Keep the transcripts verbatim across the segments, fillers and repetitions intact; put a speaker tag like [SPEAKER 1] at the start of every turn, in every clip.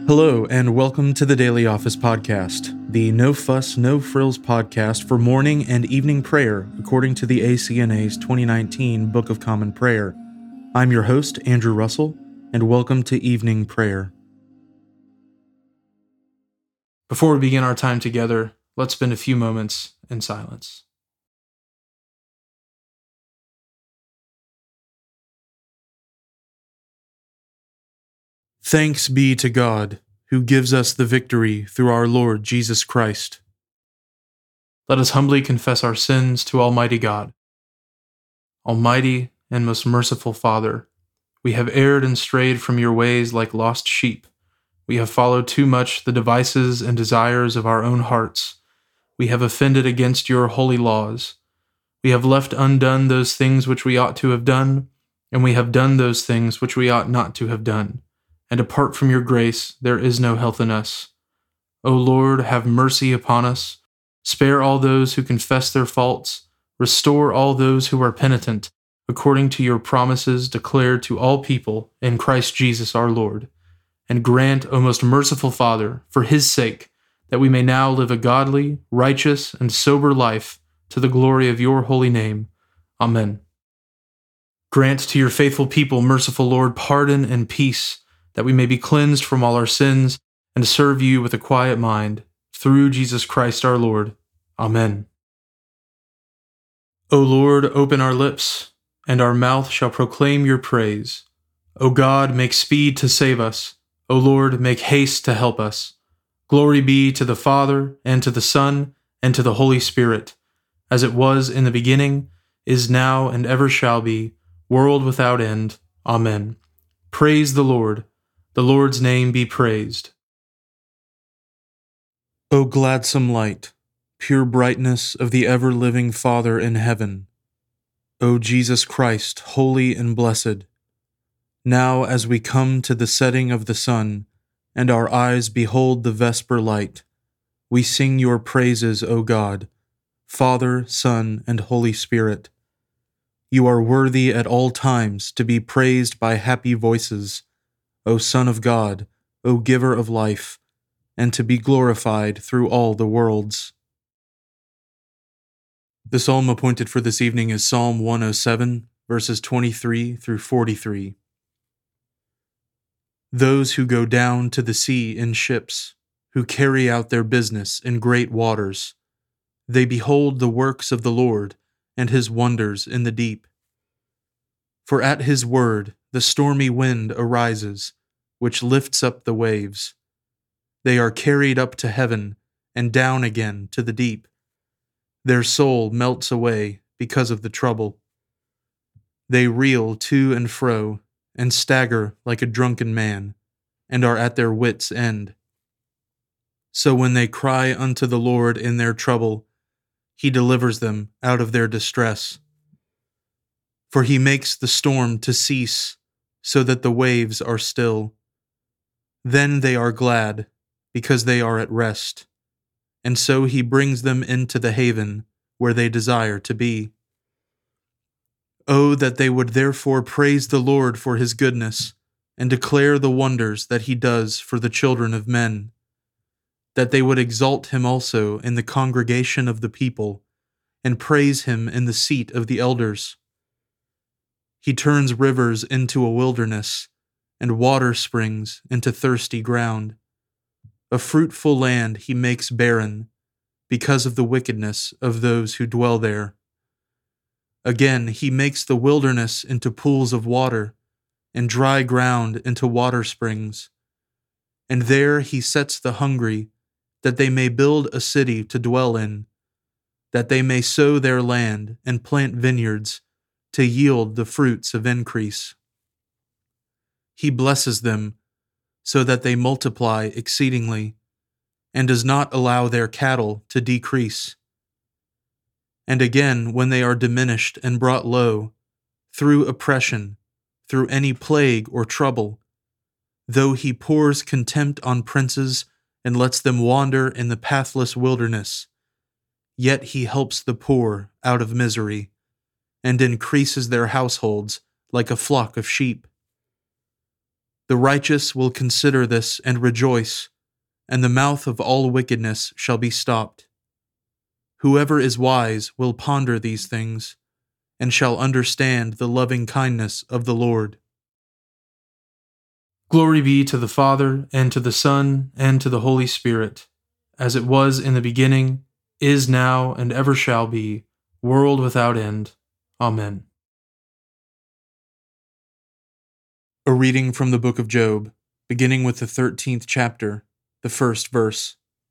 [SPEAKER 1] Hello, and welcome to the Daily Office Podcast, the No Fuss, No Frills podcast for morning and evening prayer, according to the A C N A's twenty nineteen Book of Common Prayer. I'm your host, Andrew Russell, and welcome to evening prayer. Before we begin our time together, let's spend a few moments in silence. Thanks be to God, who gives us the victory through our Lord Jesus Christ. Let us humbly confess our sins to Almighty God. Almighty and most merciful Father, we have erred and strayed from your ways like lost sheep. We have followed too much the devices and desires of our own hearts. We have offended against your holy laws. We have left undone those things which we ought to have done, and we have done those things which we ought not to have done. And apart from your grace, there is no health in us. O Lord, have mercy upon us. Spare all those who confess their faults. Restore all those who are penitent, according to your promises declared to all people in Christ Jesus our Lord. And grant, O most merciful Father, for his sake, that we may now live a godly, righteous, and sober life to the glory of your holy name. Amen. Grant to your faithful people, merciful Lord, pardon and peace, that we may be cleansed from all our sins and serve you with a quiet mind, through Jesus Christ our Lord. Amen. O Lord, open our lips, and our mouth shall proclaim your praise. O God, make speed to save us. O Lord, make haste to help us. Glory be to the Father, and to the Son, and to the Holy Spirit, as it was in the beginning, is now, and ever shall be, world without end. Amen. Praise the Lord. The Lord's name be praised. O gladsome light, pure brightness of the ever-living Father in heaven, O Jesus Christ, holy and blessed, now as we come to the setting of the sun, and our eyes behold the vesper light, we sing your praises, O God, Father, Son, and Holy Spirit. You are worthy at all times to be praised by happy voices, O Son of God, O Giver of life, and to be glorified through all the worlds. The psalm appointed for this evening is Psalm one oh seven, verses twenty-three through forty-three. Those who go down to the sea in ships, who carry out their business in great waters, they behold the works of the Lord and his wonders in the deep. For at his word the stormy wind arises, which lifts up the waves. They are carried up to heaven and down again to the deep. Their soul melts away because of the trouble. They reel to and fro and stagger like a drunken man, and are at their wits' end. So when they cry unto the Lord in their trouble, he delivers them out of their distress. For he makes the storm to cease, so that the waves are still. Then they are glad, because they are at rest, and so he brings them into the haven where they desire to be. Oh, that they would therefore praise the Lord for his goodness, and declare the wonders that he does for the children of men, that they would exalt him also in the congregation of the people, and praise him in the seat of the elders. He turns rivers into a wilderness, and water springs into thirsty ground. A fruitful land he makes barren, because of the wickedness of those who dwell there. Again, he makes the wilderness into pools of water, and dry ground into water springs. And there he sets the hungry, that they may build a city to dwell in, that they may sow their land and plant vineyards, to yield the fruits of increase. He blesses them, so that they multiply exceedingly, and does not allow their cattle to decrease. And again, when they are diminished and brought low, through oppression, through any plague or trouble, though he pours contempt on princes and lets them wander in the pathless wilderness, yet he helps the poor out of misery, and increases their households like a flock of sheep. The righteous will consider this and rejoice, and the mouth of all wickedness shall be stopped. Whoever is wise will ponder these things, and shall understand the loving kindness of the Lord. Glory be to the Father, and to the Son, and to the Holy Spirit, as it was in the beginning, is now, and ever shall be, world without end. Amen. A reading from the book of Job, beginning with the thirteenth chapter, the first verse.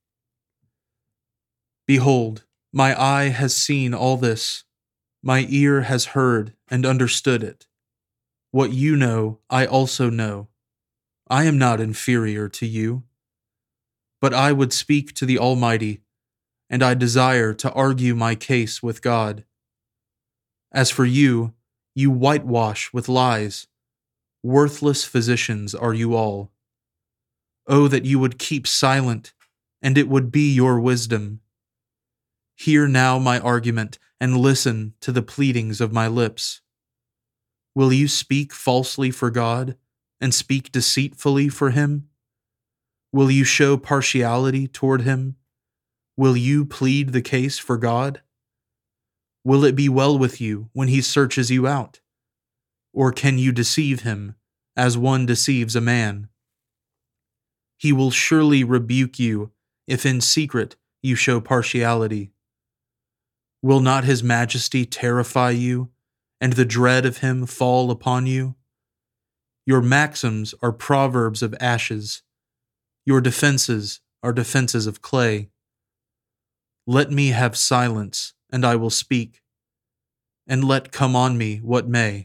[SPEAKER 1] Behold, my eye has seen all this, my ear has heard and understood it. What you know, I also know. I am not inferior to you. But I would speak to the Almighty, and I desire to argue my case with God. As for you, you whitewash with lies. Worthless physicians are you all. Oh, that you would keep silent, and it would be your wisdom. Hear now my argument, and listen to the pleadings of my lips. Will you speak falsely for God, and speak deceitfully for him? Will you show partiality toward him? Will you plead the case for God? Will it be well with you when he searches you out? Or can you deceive him, as one deceives a man? He will surely rebuke you if in secret you show partiality. Will not his majesty terrify you, and the dread of him fall upon you? Your maxims are proverbs of ashes. Your defenses are defenses of clay. Let me have silence, and I will speak, and let come on me what may.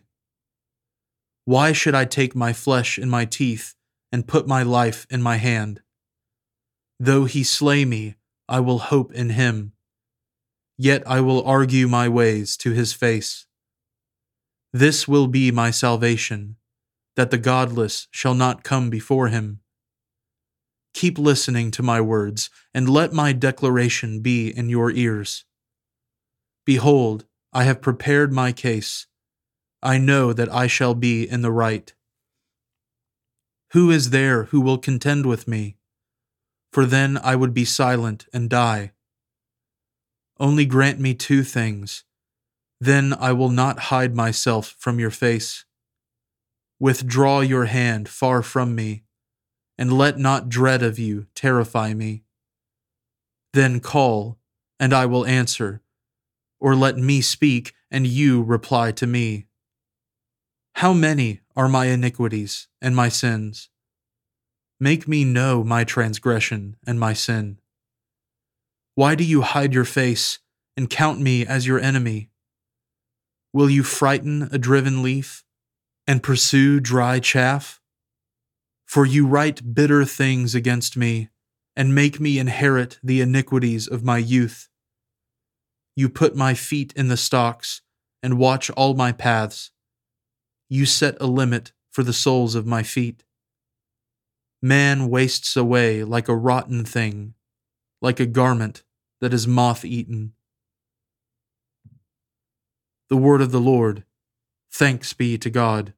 [SPEAKER 1] Why should I take my flesh in my teeth, and put my life in my hand? Though he slay me, I will hope in him. Yet I will argue my ways to his face. This will be my salvation, that the godless shall not come before him. Keep listening to my words, and let my declaration be in your ears. Behold, I have prepared my case. I know that I shall be in the right. Who is there who will contend with me? For then I would be silent and die. Only grant me two things, then I will not hide myself from your face. Withdraw your hand far from me, and let not dread of you terrify me. Then call, and I will answer, or let me speak, and you reply to me. How many are my iniquities and my sins? Make me know my transgression and my sin. Why do you hide your face and count me as your enemy? Will you frighten a driven leaf and pursue dry chaff? For you write bitter things against me and make me inherit the iniquities of my youth. You put my feet in the stocks and watch all my paths. You set a limit for the soles of my feet. Man wastes away like a rotten thing, like a garment that is moth-eaten. The word of the Lord. Thanks be to God.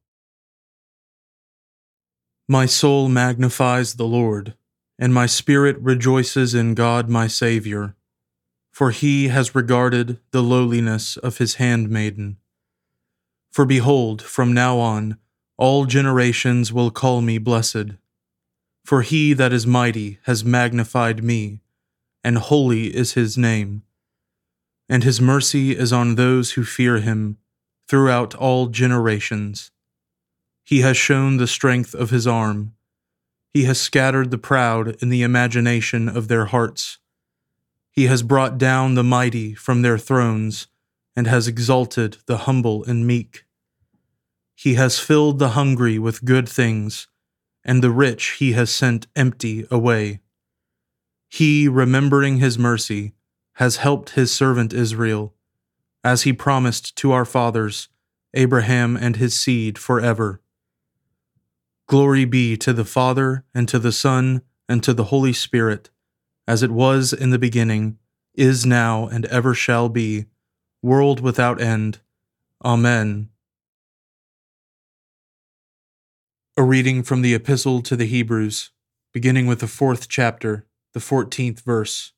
[SPEAKER 1] My soul magnifies the Lord, and my spirit rejoices in God my Savior, for he has regarded the lowliness of his handmaiden. For behold, from now on, all generations will call me blessed. For he that is mighty has magnified me, and holy is his name. And his mercy is on those who fear him throughout all generations. He has shown the strength of his arm. He has scattered the proud in the imagination of their hearts. He has brought down the mighty from their thrones, and has exalted the humble and meek. He has filled the hungry with good things, and the rich he has sent empty away. He, remembering his mercy, has helped his servant Israel, as he promised to our fathers, Abraham and his seed forever. Glory be to the Father, and to the Son, and to the Holy Spirit, as it was in the beginning, is now, and ever shall be, world without end. Amen. A reading from the Epistle to the Hebrews, beginning with the fourth chapter, the fourteenth verse.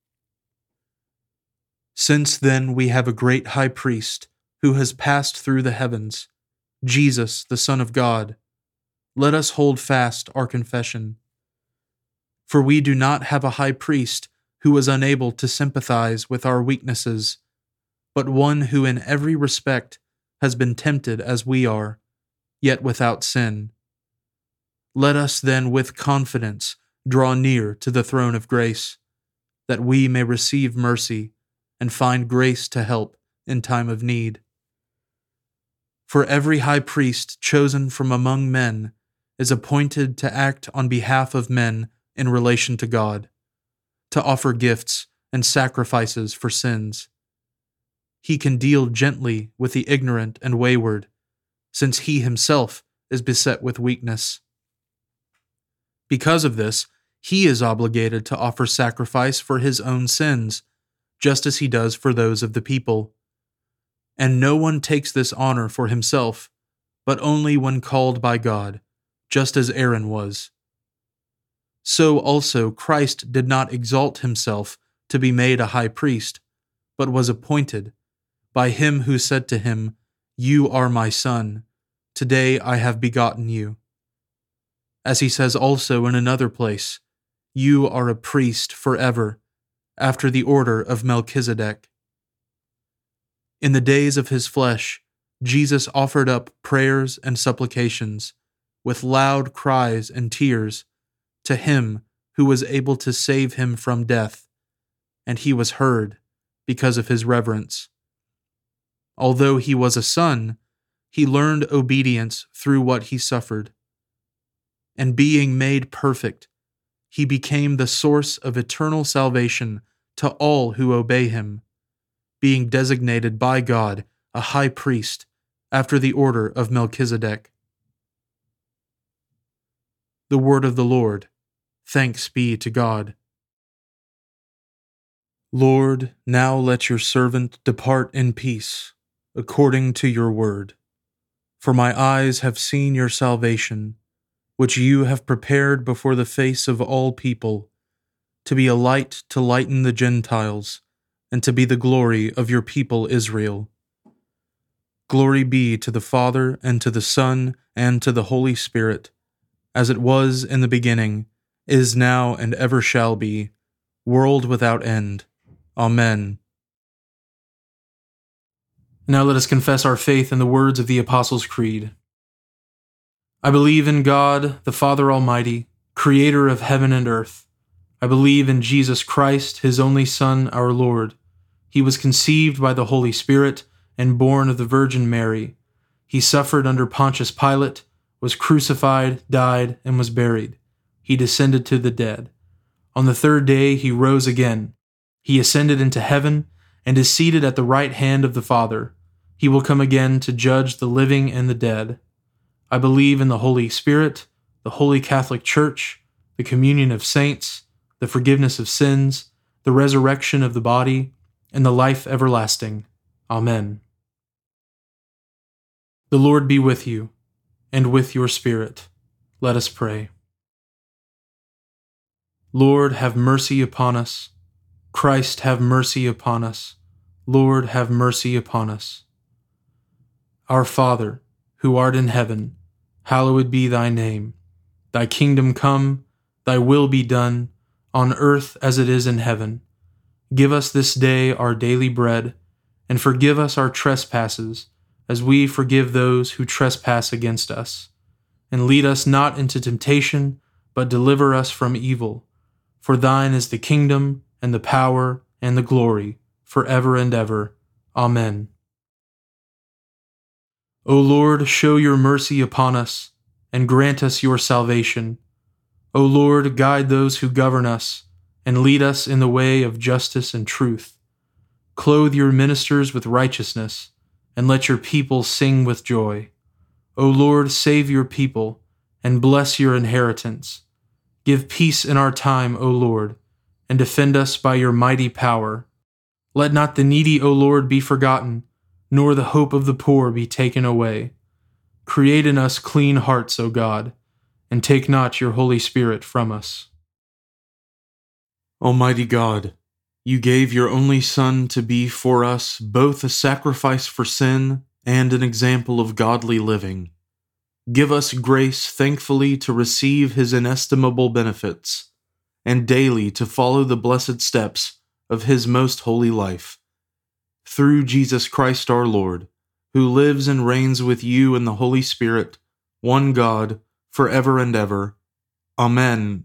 [SPEAKER 1] Since then we have a great high priest who has passed through the heavens, Jesus, the Son of God. Let us hold fast our confession. For we do not have a high priest who was unable to sympathize with our weaknesses, but one who in every respect has been tempted as we are, yet without sin. Let us then with confidence draw near to the throne of grace, that we may receive mercy and find grace to help in time of need. For every high priest chosen from among men is appointed to act on behalf of men in relation to God, to offer gifts and sacrifices for sins. He can deal gently with the ignorant and wayward, since he himself is beset with weakness. Because of this, he is obligated to offer sacrifice for his own sins, just as he does for those of the people. And no one takes this honor for himself, but only when called by God, just as Aaron was. So also Christ did not exalt himself to be made a high priest, but was appointed by him who said to him, "You are my son, today I have begotten you." As he says also in another place, "You are a priest forever, after the order of Melchizedek." In the days of his flesh, Jesus offered up prayers and supplications, with loud cries and tears, to him who was able to save him from death, and he was heard because of his reverence. Although he was a son, he learned obedience through what he suffered. And being made perfect, he became the source of eternal salvation to all who obey him, being designated by God a high priest after the order of Melchizedek. The word of the Lord. Thanks be to God. Lord, now let your servant depart in peace, according to your word. For my eyes have seen your salvation, which you have prepared before the face of all people, to be a light to lighten the Gentiles, and to be the glory of your people Israel. Glory be to the Father, and to the Son, and to the Holy Spirit, as it was in the beginning, is now, and ever shall be, world without end. Amen. Now let us confess our faith in the words of the Apostles' Creed. I believe in God, the Father Almighty, creator of heaven and earth. I believe in Jesus Christ, his only Son, our Lord. He was conceived by the Holy Spirit and born of the Virgin Mary. He suffered under Pontius Pilate, was crucified, died, and was buried. He descended to the dead. On the third day he rose again. He ascended into heaven and is seated at the right hand of the Father. He will come again to judge the living and the dead. I believe in the Holy Spirit, the Holy Catholic Church, the communion of saints, the forgiveness of sins, the resurrection of the body, and the life everlasting. Amen. The Lord be with you, and with your spirit. Let us pray. Lord, have mercy upon us. Christ, have mercy upon us. Lord, have mercy upon us. Our Father, who art in heaven, hallowed be thy name. Thy kingdom come, thy will be done, on earth as it is in heaven. Give us this day our daily bread, and forgive us our trespasses, as we forgive those who trespass against us. And lead us not into temptation, but deliver us from evil. For thine is the kingdom, and the power, and the glory, forever and ever. Amen. O Lord, show your mercy upon us, and grant us your salvation. O Lord, guide those who govern us, and lead us in the way of justice and truth. Clothe your ministers with righteousness, and let your people sing with joy. O Lord, save your people, and bless your inheritance. Give peace in our time, O Lord, and defend us by your mighty power. Let not the needy, O Lord, be forgotten, nor the hope of the poor be taken away.
[SPEAKER 2] Create in us clean hearts, O God, and take not your Holy Spirit from us.
[SPEAKER 1] Almighty God, you gave your only Son to be for us both a sacrifice for sin and an example of godly living. Give us grace thankfully to receive his inestimable benefits, and daily to follow the blessed steps of his most holy life. Through Jesus Christ our Lord, who lives and reigns with you in the Holy Spirit, one God, forever and ever. Amen.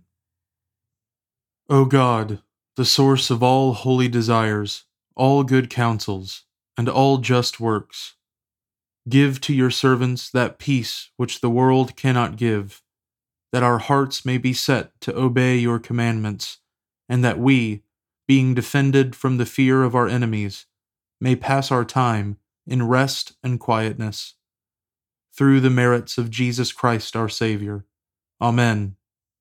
[SPEAKER 1] O God, the source of all holy desires, all good counsels, and all just works, give to your servants that peace which the world cannot give, that our hearts may be set to obey your commandments, and that we, being defended from the fear of our enemies, may pass our time in rest and quietness. Through the merits of Jesus Christ our Savior. Amen.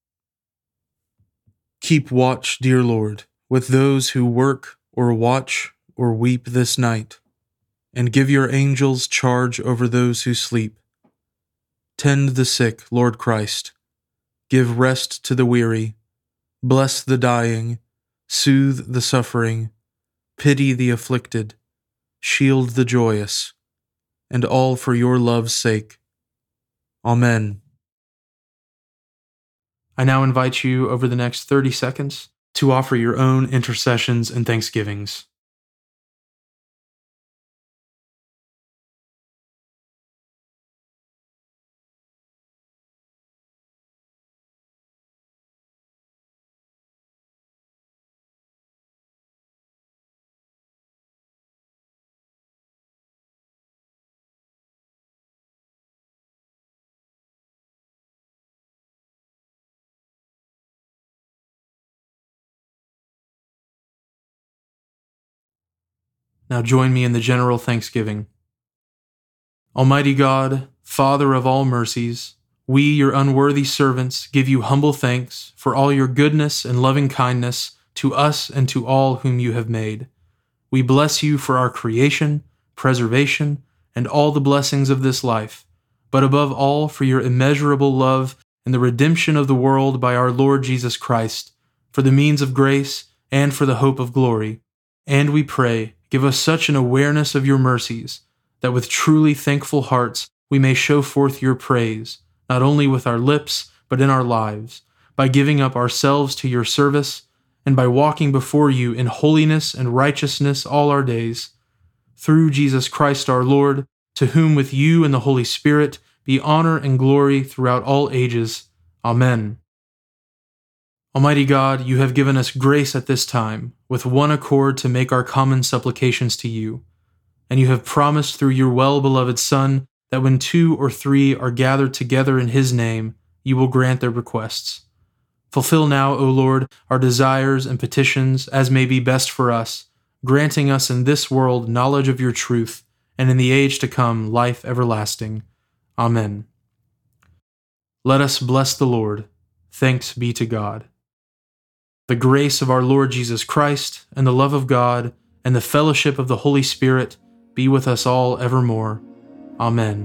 [SPEAKER 1] Keep watch, dear Lord, with those who work or watch or weep this night, and give your angels charge over those who sleep. Tend the sick, Lord Christ. Give rest to the weary. Bless the dying. Soothe the suffering. Pity the afflicted. Shield the joyous. And all for your love's sake. Amen.
[SPEAKER 2] I now invite you over the next thirty seconds to offer your own intercessions and thanksgivings. Now join me in the general thanksgiving. Almighty God, Father of all mercies, we, your unworthy servants, give you humble thanks for all your goodness and loving kindness to us and to all whom you have made. We bless you for our creation, preservation, and all the blessings of this life, but above all for your immeasurable love and the redemption of the world by our Lord Jesus Christ, for the means of grace and for the hope of glory. And we pray, give us such an awareness of your mercies, that with truly thankful hearts we may show forth your praise, not only with our lips, but in our lives, by giving up ourselves to your service, and by walking before you in holiness and righteousness all our days. Through Jesus Christ our Lord, to whom with you and the Holy Spirit be honor and glory throughout all ages. Amen. Almighty God, you have given us grace at this time, with one accord to make our common supplications to you. And you have promised through your well-beloved Son that when two or three are gathered together in his name, you will grant their requests. Fulfill now, O Lord, our desires and petitions as may be best for us, granting us in this world knowledge of your truth, and in the age to come life everlasting. Amen. Let us bless the Lord. Thanks be to God. The grace of our Lord Jesus Christ, and the love of God, and the fellowship of the Holy Spirit be with us all evermore. Amen.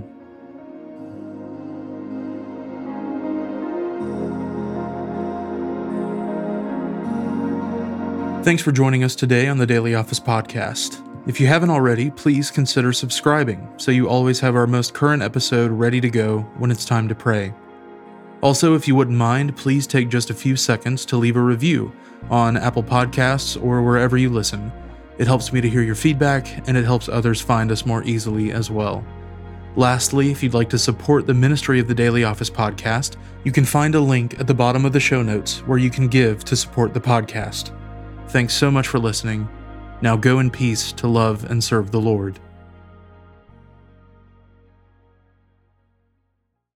[SPEAKER 1] Thanks for joining us today on the Daily Office Podcast. If you haven't already, please consider subscribing so you always have our most current episode ready to go when it's time to pray. Also, if you wouldn't mind, please take just a few seconds to leave a review on Apple Podcasts or wherever you listen. It helps me to hear your feedback, and it helps others find us more easily as well. Lastly, if you'd like to support the ministry of the Daily Office Podcast, you can find a link at the bottom of the show notes where you can give to support the podcast. Thanks so much for listening. Now go in peace to love and serve the Lord.